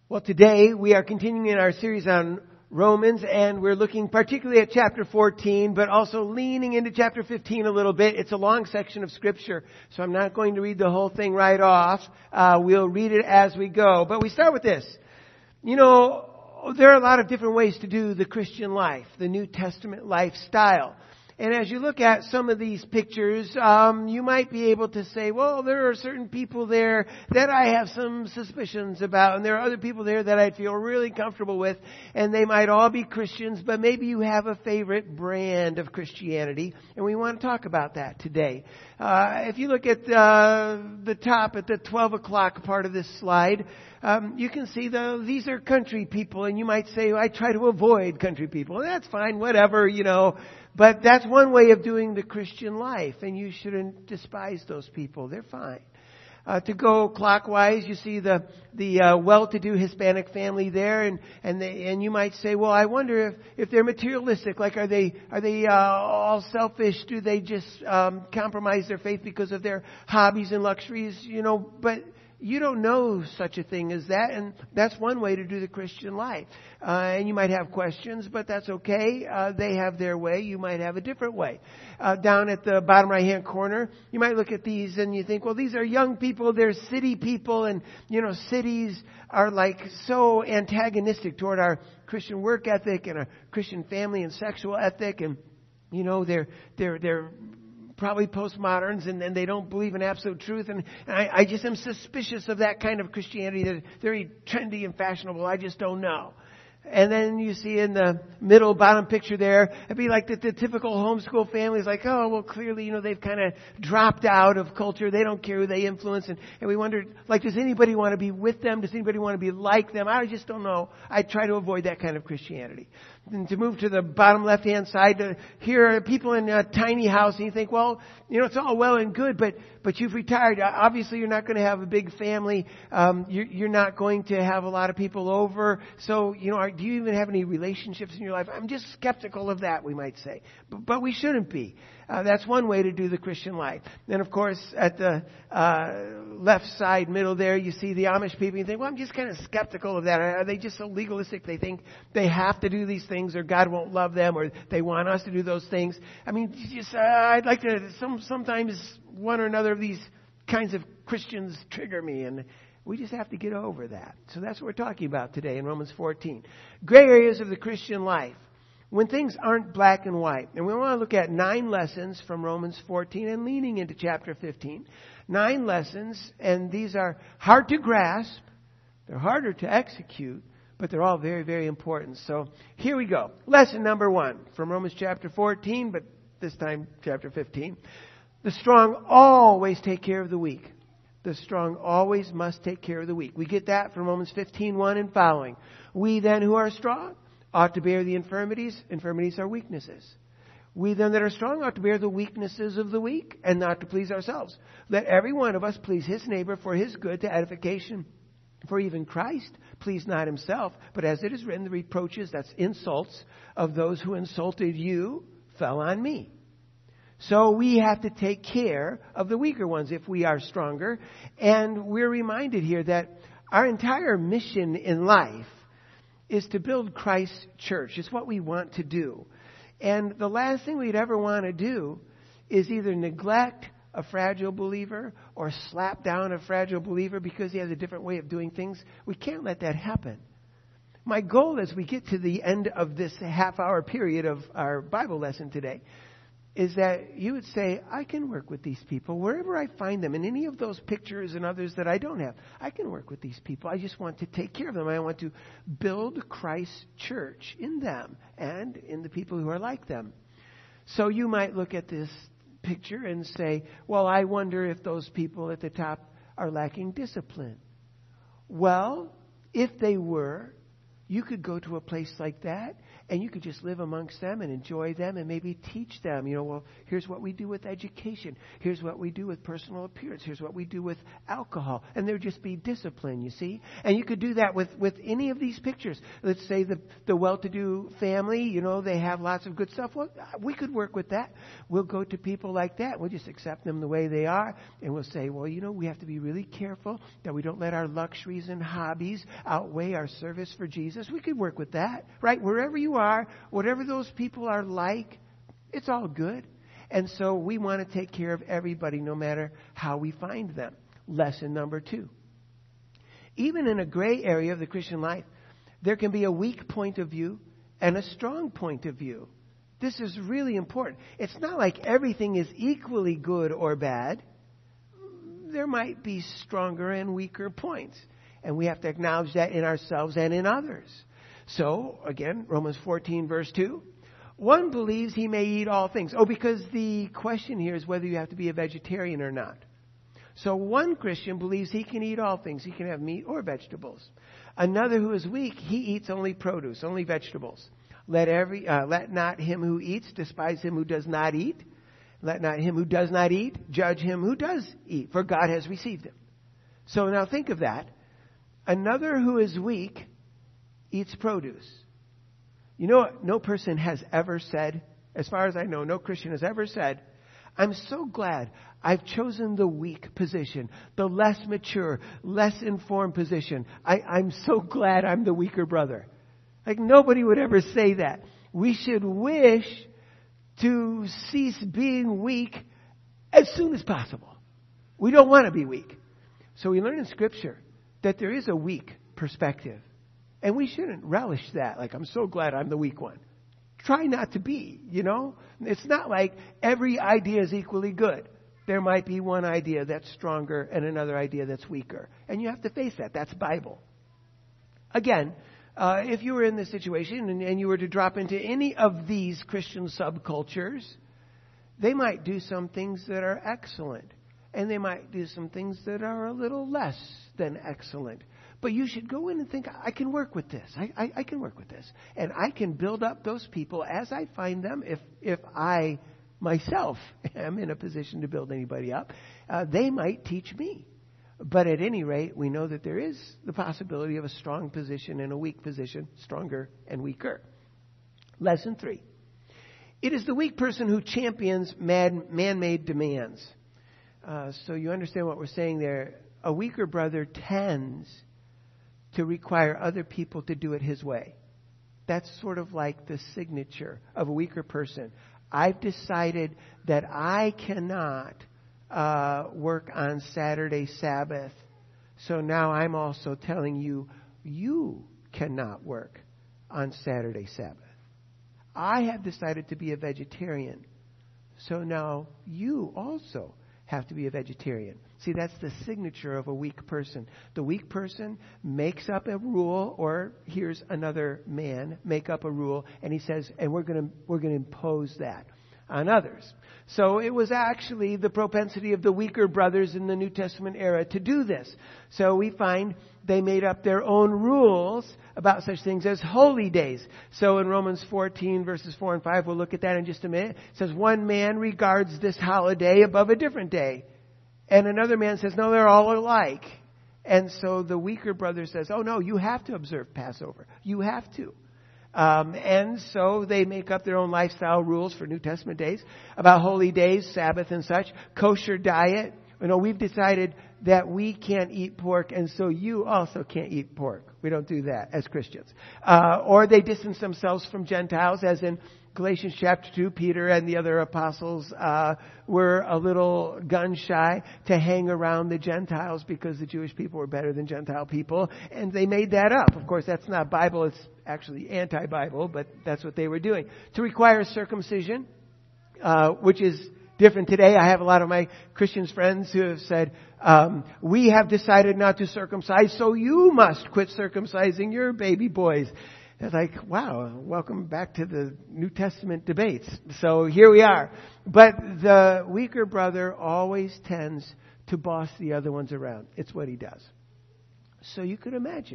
Well, today we are continuing in our series on Romans, and we're looking particularly at chapter 14, but also leaning into chapter 15 a little bit. It's a long section of Scripture, so I'm not going to read the whole thing right off. We'll read it as we go. But we start with this. You know, there are a lot of different ways to do the Christian life, the New Testament lifestyle. And as you look at some of these pictures, you might be able to say, well, there are certain people there that I have some suspicions about, and there are other people there that I feel really comfortable with, and they might all be Christians, but maybe you have a favorite brand of Christianity, and we want to talk about that today. If you look at the top, at the 12 o'clock part of this slide, you can see these are country people, and you might say, I try to avoid country people. And that's fine, whatever, you know. But that's one way of doing the Christian life, and you shouldn't despise those people. They're fine. To go clockwise, you see the well-to-do Hispanic family there, and you might say, well, I wonder if they're materialistic. Like, are they all selfish? Do they just compromise their faith because of their hobbies and luxuries? You know, but you don't know such a thing as that, and that's one way to do the Christian life. And you might have questions, but that's okay. They have their way. You might have a different way. Down at the bottom right-hand corner, you might look at these and you think, well, these are young people. They're city people, and, you know, cities are like so antagonistic toward our Christian work ethic and our Christian family and sexual ethic, and, you know, they're probably postmoderns, and they don't believe in absolute truth. And I just am suspicious of that kind of Christianity, that very trendy and fashionable. I just don't know. And then you see in the middle bottom picture there, it'd be like the typical homeschool family is like, oh, well, clearly, you know, they've kind of dropped out of culture. They don't care who they influence. And we wondered, like, does anybody want to be with them? Does anybody want to be like them? I just don't know. I try to avoid that kind of Christianity. And to move to the bottom left-hand side, here are people in a tiny house, and you think, well, you know, it's all well and good, but you've retired. Obviously, you're not going to have a big family. You're not going to have a lot of people over. So, you know, do you even have any relationships in your life? I'm just skeptical of that, we might say. But we shouldn't be. That's one way to do the Christian life. Then, of course, at the left side, middle there, you see the Amish people. You think, well, I'm just kind of skeptical of that. Are they just so legalistic? They think they have to do these things, or God won't love them, or they want us to do those things. I mean, just I'd like to. Sometimes one or another of these kinds of Christians trigger me, and we just have to get over that. So that's what we're talking about today in Romans 14. Gray areas of the Christian life, when things aren't black and white. And we want to look at 9 lessons from Romans 14 and leaning into chapter 15. 9 lessons, and these are hard to grasp. They're harder to execute, but they're all very, very important. So here we go. Lesson number 1 from Romans chapter 14, but this time chapter 15. The strong always take care of the weak. The strong always must take care of the weak. We get that from Romans 15:1 and following. We then who are strong ought to bear the infirmities. Infirmities are weaknesses. We then that are strong ought to bear the weaknesses of the weak, and not to please ourselves. Let every one of us please his neighbor for his good, to edification. For even Christ pleased not himself, but as it is written, the reproaches, that's insults, of those who insulted you fell on me. So we have to take care of the weaker ones if we are stronger. And we're reminded here that our entire mission in life is to build Christ's church. It's what we want to do. And the last thing we'd ever want to do is either neglect a fragile believer or slap down a fragile believer because he has a different way of doing things. We can't let that happen. My goal as we get to the end of this half-hour period of our Bible lesson today is that you would say, I can work with these people wherever I find them. In any of those pictures and others that I don't have, I can work with these people. I just want to take care of them. I want to build Christ's church in them and in the people who are like them. So you might look at this picture and say, well, I wonder if those people at the top are lacking discipline. Well, if they were, You could go to a place like that, and you could just live amongst them and enjoy them and maybe teach them, well, here's what we do with education. Here's what we do with personal appearance. Here's what we do with alcohol. And there'd just be discipline, you see. And you could do that with any of these pictures. Let's say the well-to-do family, they have lots of good stuff. Well, we could work with that. We'll go to people like that. We'll just accept them the way they are. And we'll say, well, we have to be really careful that we don't let our luxuries and hobbies outweigh our service for Jesus. We could work with that, right? Wherever you are, whatever those people are like, it's all good. And so we want to take care of everybody no matter how we find them. Lesson number 2. Even in a gray area of the Christian life, there can be a weak point of view and a strong point of view. This is really important. It's not like everything is equally good or bad. There might be stronger and weaker points. And we have to acknowledge that in ourselves and in others. So, again, Romans 14, verse 2. One believes he may eat all things. Because the question here is whether you have to be a vegetarian or not. So one Christian believes he can eat all things. He can have meat or vegetables. Another who is weak, he eats only produce, only vegetables. Let not him who eats despise him who does not eat. Let not him who does not eat judge him who does eat, for God has received him. So now think of that. Another who is weak eats produce. No person has ever said, as far as I know, no Christian has ever said, I'm so glad I've chosen the weak position, the less mature, less informed position. I'm so glad I'm the weaker brother. Like nobody would ever say that. We should wish to cease being weak as soon as possible. We don't want to be weak. So we learn in Scripture that there is a weak perspective. And we shouldn't relish that. Like, I'm so glad I'm the weak one. Try not to be, It's not like every idea is equally good. There might be one idea that's stronger and another idea that's weaker. And you have to face that. That's Bible. Again, if you were in this situation and you were to drop into any of these Christian subcultures, they might do some things that are excellent. And they might do some things that are a little less than excellent. But you should go in and think, I can work with this. I can work with this. And I can build up those people as I find them. If I myself am in a position to build anybody up, they might teach me. But at any rate, we know that there is the possibility of a strong position and a weak position, stronger and weaker. Lesson 3. It is the weak person who champions man-made demands. So you understand what we're saying there. A weaker brother tends to require other people to do it his way. That's sort of like the signature of a weaker person. I've decided that I cannot work on Saturday Sabbath. So now I'm also telling you, you cannot work on Saturday Sabbath. I have decided to be a vegetarian. So now you also have to be a vegetarian. See, that's the signature of a weak person. The weak person makes up a rule, or here's another man make up a rule, and he says, and we're going to impose that on others. So it was actually the propensity of the weaker brothers in the New Testament era to do this. So we find they made up their own rules about such things as holy days. So in Romans 14 verses 4 and 5, we'll look at that in just a minute. It says one man regards this holiday above a different day. And another man says, no, they're all alike. And so the weaker brother says, oh no, you have to observe Passover. You have to. And so they make up their own lifestyle rules for New Testament days about holy days, Sabbath and such, kosher diet. We've decided that we can't eat pork, and so you also can't eat pork. We don't do that as Christians. Or they distance themselves from Gentiles, as in Galatians chapter 2, Peter and the other apostles were a little gun shy to hang around the Gentiles because the Jewish people were better than Gentile people. And they made that up. Of course, that's not Bible. It's actually anti-Bible, but that's what they were doing. To require circumcision, which is different today. I have a lot of my Christian friends who have said, we have decided not to circumcise, so you must quit circumcising your baby boys. It's like, wow, welcome back to the New Testament debates. So here we are. But the weaker brother always tends to boss the other ones around. It's what he does. So you could imagine,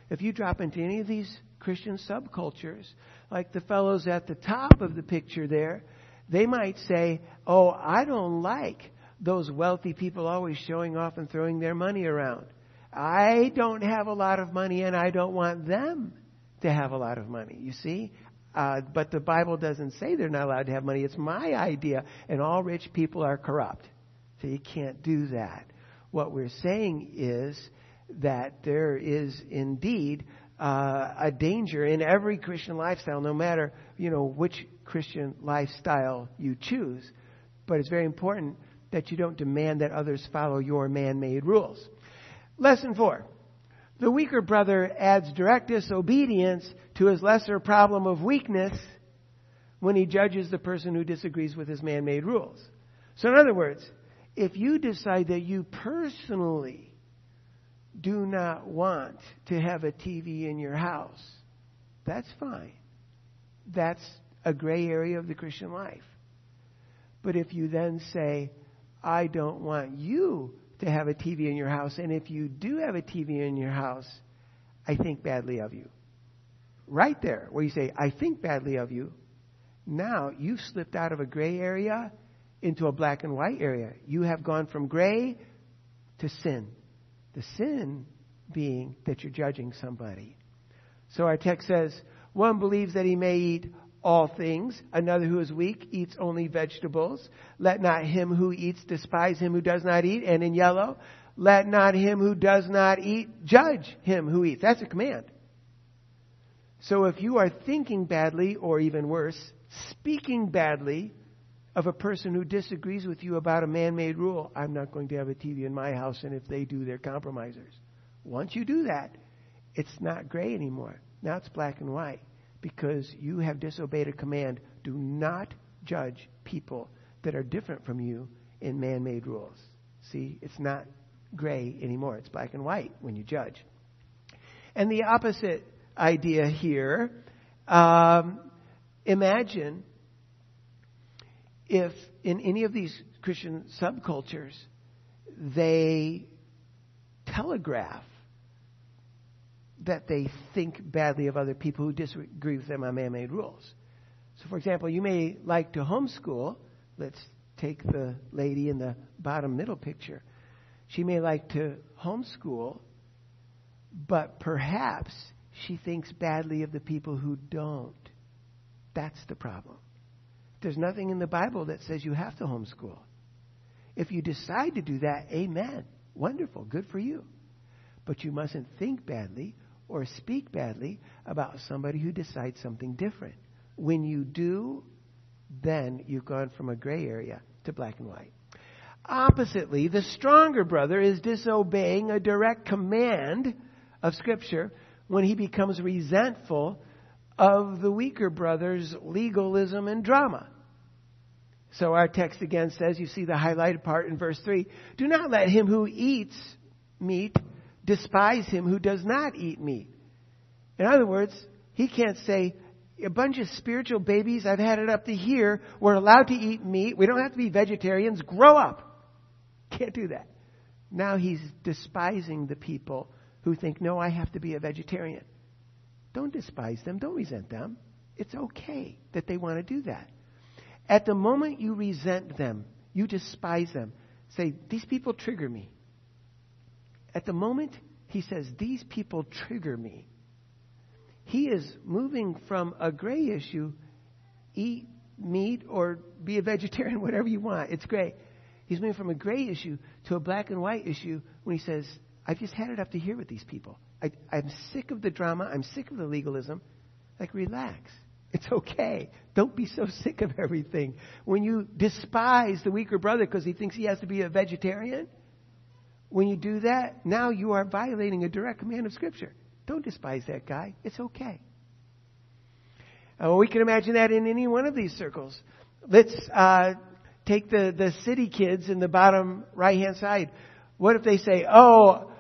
If you drop into any of these Christian subcultures, like the fellows at the top of the picture there, they might say, oh, I don't like those wealthy people always showing off and throwing their money around. I don't have a lot of money and I don't want them to have a lot of money. You see? But the Bible doesn't say they're not allowed to have money. It's my idea. And all rich people are corrupt. So you can't do that. What we're saying is that there is indeed a danger in every Christian lifestyle, no matter, which Christian lifestyle you choose. But it's very important that you don't demand that others follow your man-made rules. Lesson 4. The weaker brother adds direct disobedience to his lesser problem of weakness when he judges the person who disagrees with his man-made rules. So in other words, if you decide that you personally do not want to have a TV in your house, that's fine. That's a gray area of the Christian life. But if you then say, I don't want you to have a TV in your house, and if you do have a TV in your house, I think badly of you. Right there, where you say, I think badly of you, now you've slipped out of a gray area into a black and white area. You have gone from gray to sin. The sin being that you're judging somebody. So our text says, one believes that he may eat all things. Another who is weak eats only vegetables. Let not him who eats despise him who does not eat. And in yellow, let not him who does not eat judge him who eats. That's a command. So if you are thinking badly, or even worse, speaking badly of a person who disagrees with you about a man-made rule, I'm not going to have a TV in my house, and if they do, they're compromisers. Once you do that, it's not gray anymore. Now it's black and white, because you have disobeyed a command. Do not judge people that are different from you in man-made rules. See, it's not gray anymore. It's black and white when you judge. And the opposite idea here, imagine if in any of these Christian subcultures, they telegraph that they think badly of other people who disagree with them on man-made rules. So, for example, you may like to homeschool. Let's take the lady in the bottom middle picture. She may like to homeschool, but perhaps she thinks badly of the people who don't. That's the problem. There's nothing in the Bible that says you have to homeschool. If you decide to do that, amen. Wonderful. Good for you. But you mustn't think badly or speak badly about somebody who decides something different. When you do, then you've gone from a gray area to black and white. Oppositely, the stronger brother is disobeying a direct command of Scripture when he becomes resentful of the weaker brother's legalism and drama. So our text again says, you see the highlighted part in verse 3, do not let him who eats meat despise him who does not eat meat. In other words, he can't say, a bunch of spiritual babies, I've had it up to here, we're allowed to eat meat, we don't have to be vegetarians, grow up. Can't do that. Now he's despising the people who think, no, I have to be a vegetarian. Don't despise them. Don't resent them. It's okay that they want to do that. At the moment you resent them, you despise them, say, these people trigger me. At the moment he says, these people trigger me, he is moving from a gray issue, eat meat or be a vegetarian, whatever you want. It's gray. He's moving from a gray issue to a black and white issue when he says, I've just had it up to here with these people. I'm sick of the drama. I'm sick of the legalism. Like, relax. It's okay. Don't be so sick of everything. When you despise the weaker brother because he thinks he has to be a vegetarian, when you do that, now you are violating a direct command of Scripture. Don't despise that guy. It's okay. We can imagine that in any one of these circles. Let's take the city kids in the bottom right-hand side. What if they say, oh,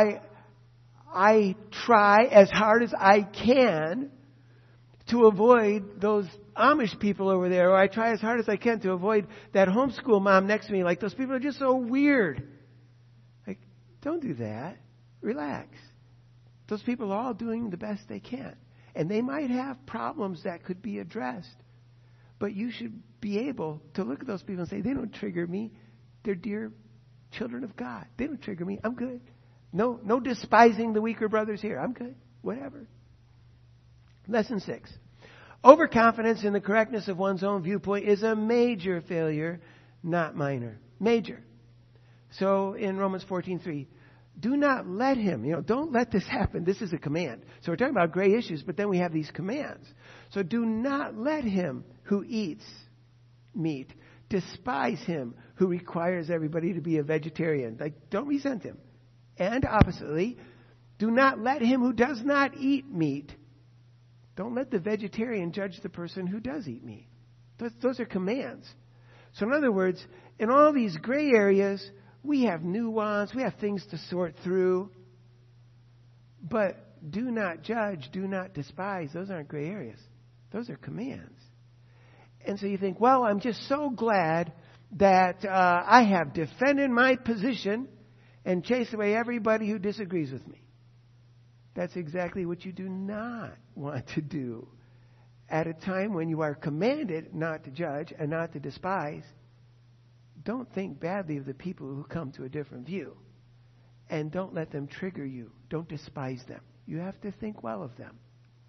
I try as hard as I can to avoid those Amish people over there, or I try as hard as I can to avoid that homeschool mom next to me. Like, those people are just so weird. Like, don't do that. Relax. Those people are all doing the best they can. And they might have problems that could be addressed. But you should be able to look at those people and say, they don't trigger me. They're dear children of God. They don't trigger me. I'm good. No despising the weaker brothers here. I'm good. Whatever. Lesson 6. Overconfidence in the correctness of one's own viewpoint is a major failure, not minor. Major. So in Romans 14:3, do not let him, don't let this happen. This is a command. So we're talking about gray issues, but then we have these commands. So do not let him who eats meat despise him who requires everybody to be a vegetarian. Don't resent him. And oppositely, do not let him who does not eat meat. Don't let the vegetarian judge the person who does eat meat. Those are commands. So in other words, in all these gray areas, we have nuance, we have things to sort through. But do not judge, do not despise. Those aren't gray areas. Those are commands. And so you think, well, I'm just so glad that I have defended my position and chased away everybody who disagrees with me. That's exactly what you do not want to do at a time when you are commanded not to judge and not to despise. Don't think badly of the people who come to a different view. And don't let them trigger you. Don't despise them. You have to think well of them.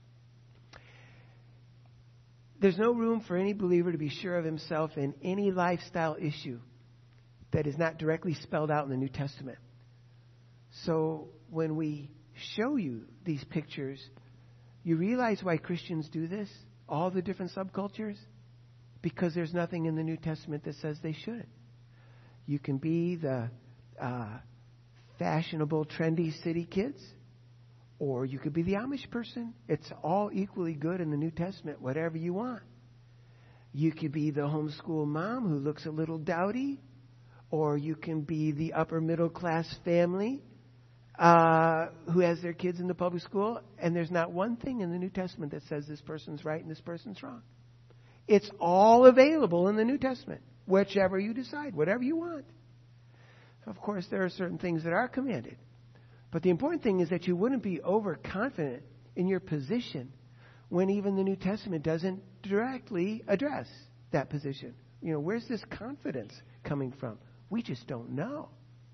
There's no room for any believer to be sure of himself in any lifestyle issue that is not directly spelled out in the New Testament. So when we show you these pictures, you realize why Christians do this? All the different subcultures? Because there's nothing in the New Testament that says they shouldn't. You can be the fashionable, trendy city kids, or you could be the Amish person. It's all equally good in the New Testament, whatever you want. You could be the homeschool mom who looks a little dowdy, or you can be the upper middle class family who has their kids in the public school, and there's not one thing in the New Testament that says this person's right and this person's wrong. It's all available in the New Testament, whichever you decide, whatever you want. Of course, there are certain things that are commanded. But the important thing is that you wouldn't be overconfident in your position when even the New Testament doesn't directly address that position. Where's this confidence coming from? We just don't know.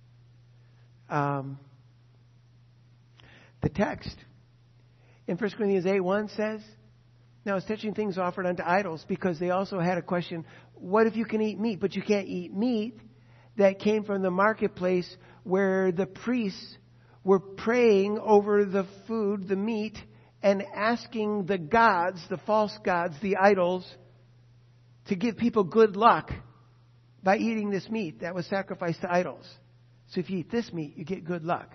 The text in 1 Corinthians 8:1 says, now it's touching things offered unto idols, because they also had a question, what if you can eat meat, but you can't eat meat that came from the marketplace where the priests were praying over the food, the meat, and asking the gods, the false gods, the idols, to give people good luck by eating this meat that was sacrificed to idols. So if you eat this meat, you get good luck.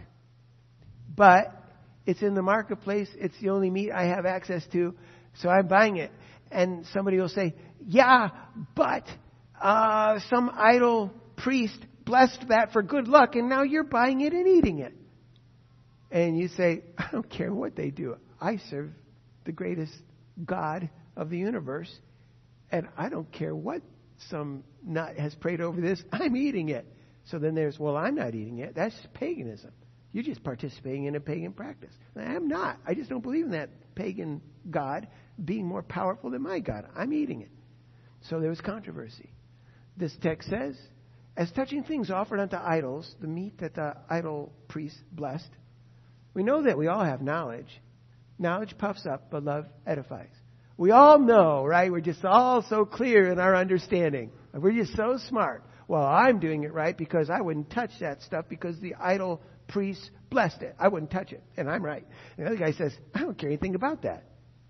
But it's in the marketplace. It's the only meat I have access to, so I'm buying it. And somebody will say, yeah, but some idol priest blessed that for good luck, and now you're buying it and eating it. And you say, I don't care what they do. I serve the greatest God of the universe, and I don't care what some nut has prayed over this. I'm eating it. So then there's, well, I'm not eating it. That's paganism. You're just participating in a pagan practice. I'm not. I just don't believe in that pagan God being more powerful than my God. I'm eating it. So there was controversy. This text says, as touching things offered unto idols, the meat that the idol priest blessed, we know that we all have knowledge. Knowledge puffs up, but love edifies. We all know, right? We're just all so clear in our understanding. We're just so smart. Well, I'm doing it right because I wouldn't touch that stuff because the idol priest blessed it. I wouldn't touch it, and I'm right. And the other guy says, I don't care anything about that.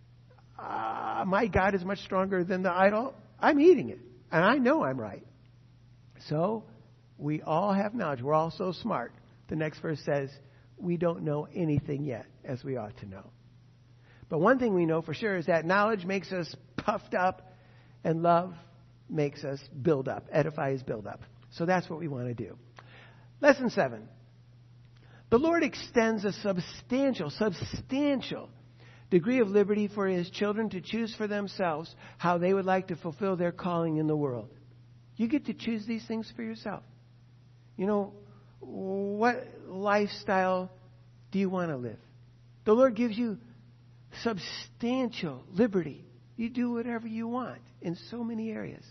My God is much stronger than the idol. I'm eating it, and I know I'm right. So we all have knowledge. We're all so smart. The next verse says, we don't know anything yet as we ought to know. But one thing we know for sure is that knowledge makes us puffed up, and love makes us build up. Edify is build up. So that's what we want to do. Lesson 7. The Lord extends a substantial degree of liberty for His children to choose for themselves how they would like to fulfill their calling in the world. You get to choose these things for yourself. What lifestyle do you want to live? The Lord gives you substantial liberty. You do whatever you want in so many areas.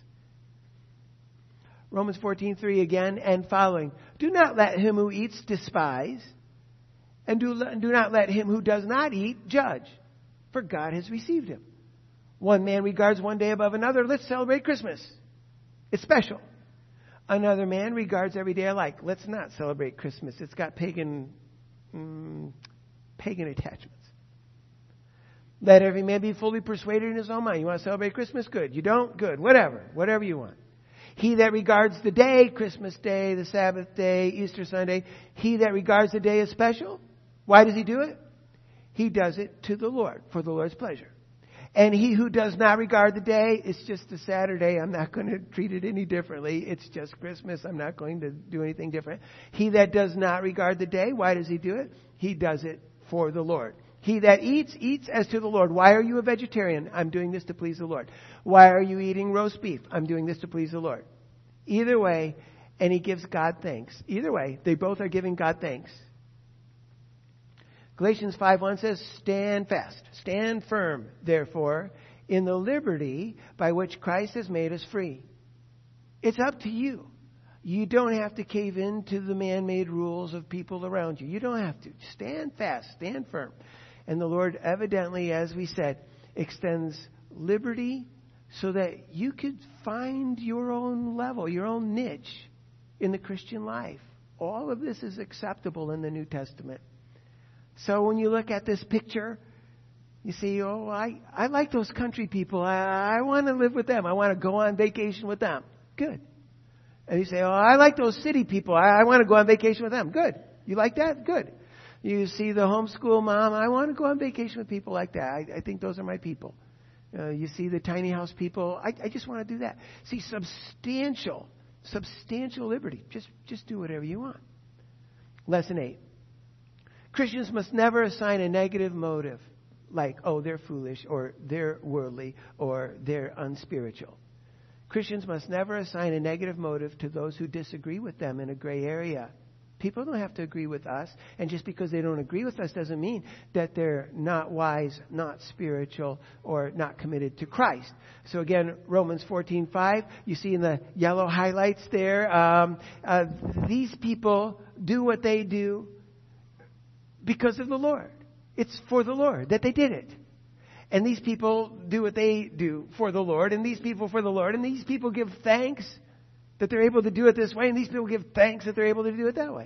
Romans 14:3 again and following. Do not let him who eats despise, and do not let him who does not eat judge, for God has received him. One man regards one day above another. Let's celebrate Christmas. It's special. Another man regards every day alike. Let's not celebrate Christmas. It's got pagan attachments. Let every man be fully persuaded in his own mind. You want to celebrate Christmas? Good. You don't? Good. Whatever you want. He that regards the day, Christmas Day, the Sabbath day, Easter Sunday, he that regards the day as special, why does he do it? He does it to the Lord, for the Lord's pleasure. And he who does not regard the day, it's just a Saturday. I'm not going to treat it any differently. It's just Christmas. I'm not going to do anything different. He that does not regard the day, why does he do it? He does it for the Lord. He that eats as to the Lord. Why are you a vegetarian? I'm doing this to please the Lord. Why are you eating roast beef? I'm doing this to please the Lord. Either way, and he gives God thanks. Either way, they both are giving God thanks. Galatians 5:1 says, stand fast, stand firm, therefore, in the liberty by which Christ has made us free. It's up to you. You don't have to cave into the man-made rules of people around you. You don't have to. Stand fast, stand firm. And the Lord evidently, as we said, extends liberty so that you could find your own level, your own niche in the Christian life. All of this is acceptable in the New Testament. So when you look at this picture, you see, I like those country people. I want to live with them. I want to go on vacation with them. Good. And you say, I like those city people. I want to go on vacation with them. Good. You like that? Good. You see the homeschool mom. I want to go on vacation with people like that. I think those are my people. You see the tiny house people. I just want to do that. See, substantial liberty. Just do whatever you want. Lesson 8. Christians must never assign a negative motive like, they're foolish, or they're worldly, or they're unspiritual. Christians must never assign a negative motive to those who disagree with them in a gray area. People don't have to agree with us, and just because they don't agree with us doesn't mean that they're not wise, not spiritual, or not committed to Christ. So again, Romans 14:5, you see in the yellow highlights there, these people do what they do because of the Lord. It's for the Lord that they did it. And these people do what they do for the Lord, and these people for the Lord, and these people give thanks that they're able to do it this way, and these people give thanks that they're able to do it that way.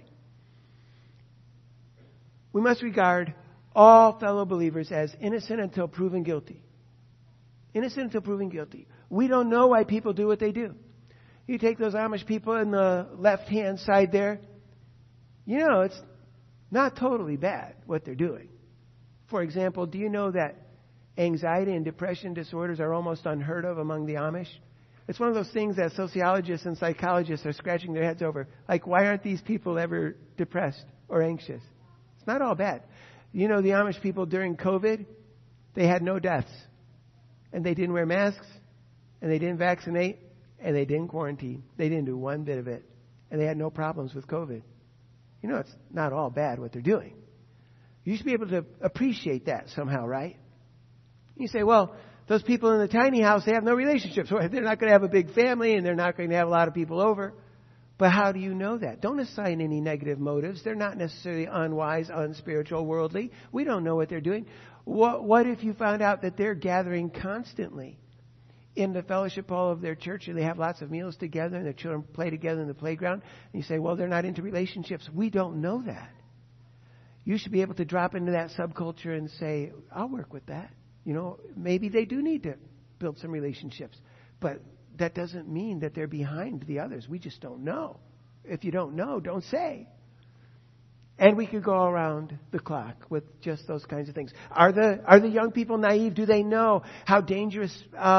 We must regard all fellow believers as innocent until proven guilty. Innocent until proven guilty. We don't know why people do what they do. You take those Amish people in the left-hand side there, it's not totally bad what they're doing. For example, do you know that anxiety and depression disorders are almost unheard of among the Amish? It's one of those things that sociologists and psychologists are scratching their heads over. Like, why aren't these people ever depressed or anxious? It's not all bad. The Amish people during COVID, they had no deaths. And they didn't wear masks. And they didn't vaccinate. And they didn't quarantine. They didn't do one bit of it. And they had no problems with COVID. It's not all bad what they're doing. You should be able to appreciate that somehow, right? You say, well, those people in the tiny house, they have no relationships. They're not going to have a big family, and they're not going to have a lot of people over. But how do you know that? Don't assign any negative motives. They're not necessarily unwise, unspiritual, worldly. We don't know what they're doing. What if you found out that they're gathering constantly in the fellowship hall of their church, and they have lots of meals together, and their children play together in the playground? And you say, well, they're not into relationships. We don't know that. You should be able to drop into that subculture and say, I'll work with that. Maybe they do need to build some relationships. But that doesn't mean that they're behind the others. We just don't know. If you don't know, don't say. And we could go around the clock with just those kinds of things. Are the young people naive? Do they know how dangerous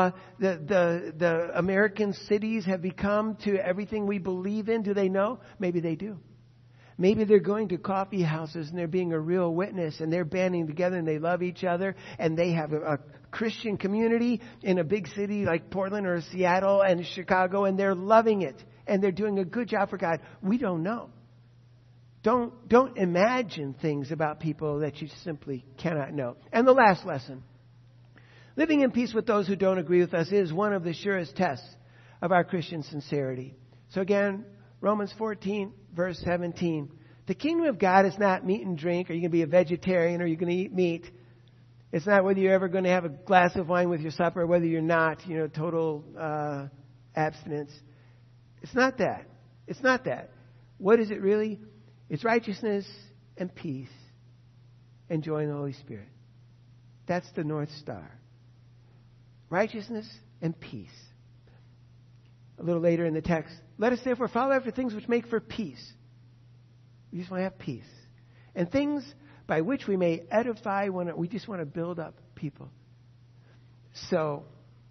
the American cities have become to everything we believe in? Do they know? Maybe they do. Maybe they're going to coffee houses and they're being a real witness, and they're banding together and they love each other, and they have a Christian community in a big city like Portland or Seattle and Chicago, and they're loving it, and they're doing a good job for God. We don't know. Don't imagine things about people that you simply cannot know. And the last lesson. Living in peace with those who don't agree with us is one of the surest tests of our Christian sincerity. So again, Romans 14, verse 17. The kingdom of God is not meat and drink. Are you going to be a vegetarian or are you going to eat meat? It's not whether you're ever going to have a glass of wine with your supper, whether you're not, total abstinence. It's not that. It's not that. What is it really? It's righteousness and peace and joy in the Holy Spirit. That's the North Star. Righteousness and peace. A little later in the text, let us therefore follow after things which make for peace. We just want to have peace. And things by which we may edify one another. We just want to build up people. So,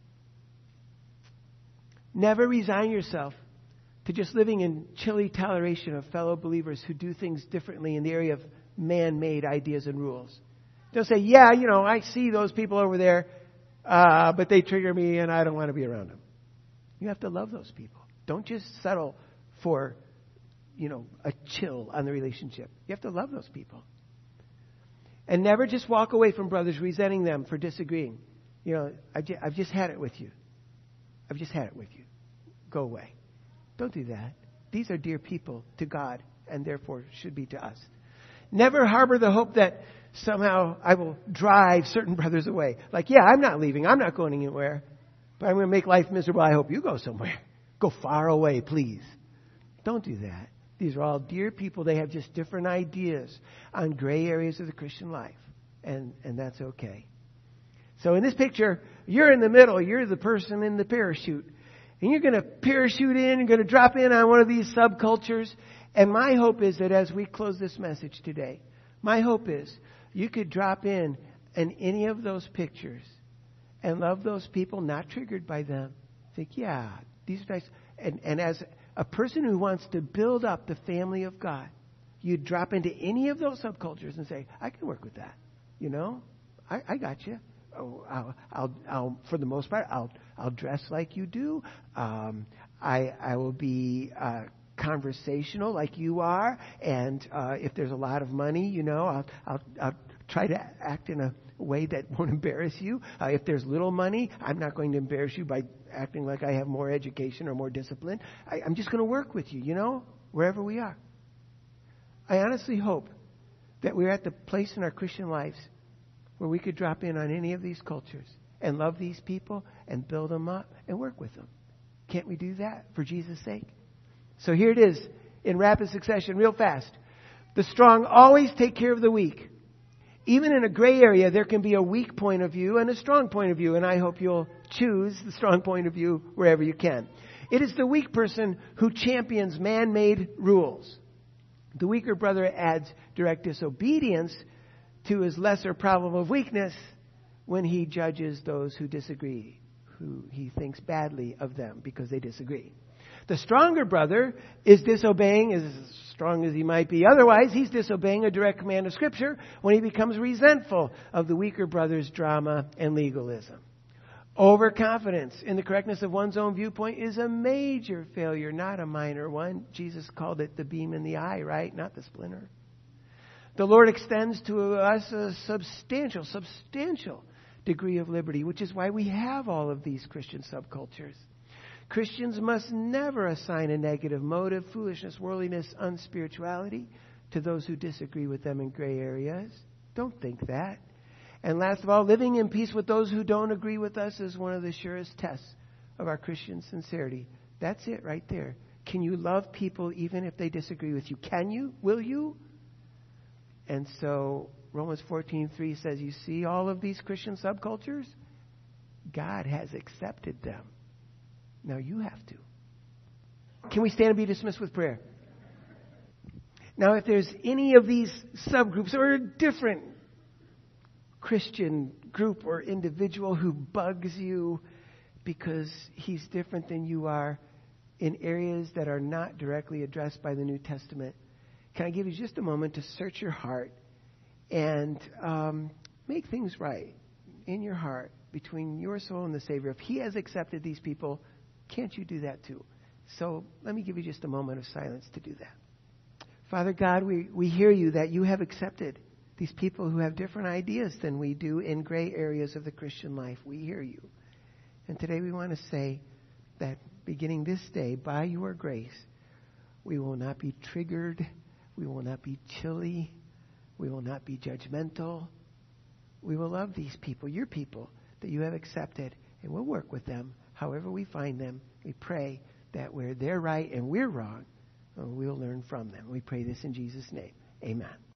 never resign yourself to just living in chilly toleration of fellow believers who do things differently in the area of man-made ideas and rules. Don't say, I see those people over there, but they trigger me and I don't want to be around them. You have to love those people. Don't just settle for, a chill on the relationship. You have to love those people. And never just walk away from brothers resenting them for disagreeing. I've just had it with you. I've just had it with you. Go away. Don't do that. These are dear people to God and therefore should be to us. Never harbor the hope that somehow I will drive certain brothers away. Like, I'm not leaving. I'm not going anywhere. But I'm going to make life miserable. I hope you go somewhere. Go far away, please. Don't do that. These are all dear people. They have just different ideas on gray areas of the Christian life. And that's okay. So in this picture, you're in the middle. You're the person in the parachute. And you're going to parachute in. You're going to drop in on one of these subcultures. And my hope is that as we close this message today, my hope is you could drop in any of those pictures and love those people, not triggered by them. Think, these are nice. And as a person who wants to build up the family of God, you drop into any of those subcultures and say, I can work with that. I got you. I'll for the most part, I'll dress like you do. I will be conversational like you are, and if there's a lot of money, I'll try to act in a way that won't embarrass you. If there's little money, I'm not going to embarrass you by acting like I have more education or more discipline. I'm just going to work with you, wherever we are. I honestly hope that we're at the place in our Christian lives where we could drop in on any of these cultures and love these people and build them up and work with them. Can't we do that for Jesus' sake? So here it is in rapid succession, real fast. The strong always take care of the weak. Even in a gray area, there can be a weak point of view and a strong point of view, and I hope you'll choose the strong point of view wherever you can. It is the weak person who champions man-made rules. The weaker brother adds direct disobedience to his lesser problem of weakness when he judges those who disagree, who he thinks badly of them because they disagree. The stronger brother is disobeying, as strong as he might be otherwise, he's disobeying a direct command of Scripture when he becomes resentful of the weaker brother's drama and legalism. Overconfidence in the correctness of one's own viewpoint is a major failure, not a minor one. Jesus called it the beam in the eye, right? Not the splinter. The Lord extends to us a substantial degree of liberty, which is why we have all of these Christian subcultures. Christians must never assign a negative motive, foolishness, worldliness, unspirituality to those who disagree with them in gray areas. Don't think that. And last of all, living in peace with those who don't agree with us is one of the surest tests of our Christian sincerity. That's it right there. Can you love people even if they disagree with you? Can you? Will you? And so Romans 14:3 says, you see all of these Christian subcultures? God has accepted them. Now you have to. Can we stand and be dismissed with prayer? Now, if there's any of these subgroups or a different Christian group or individual who bugs you because he's different than you are in areas that are not directly addressed by the New Testament, can I give you just a moment to search your heart and make things right in your heart between your soul and the Savior? If He has accepted these people, can't you do that too? So let me give you just a moment of silence to do that. Father God, we hear you that you have accepted these people who have different ideas than we do in gray areas of the Christian life. We hear you. And today we want to say that beginning this day, by your grace, we will not be triggered. We will not be chilly. We will not be judgmental. We will love these people, your people, that you have accepted, and we'll work with them however we find them. We pray that where they're right and we're wrong, we'll learn from them. We pray this in Jesus' name. Amen.